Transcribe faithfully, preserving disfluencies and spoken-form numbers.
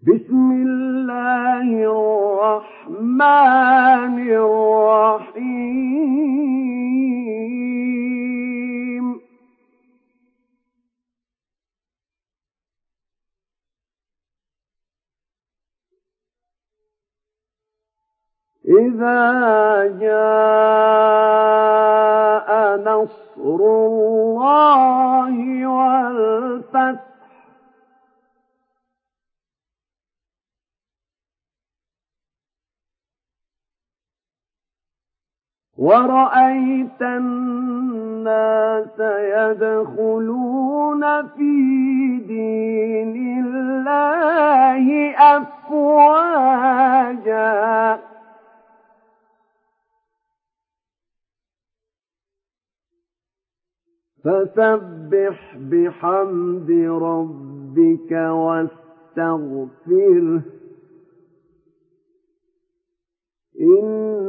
بسم الله الرحمن الرحيم إذا جاء نصر الله والفتح ورأيت الناس يدخلون في دين الله أفواجا فسبح بحمد ربك واستغفره إن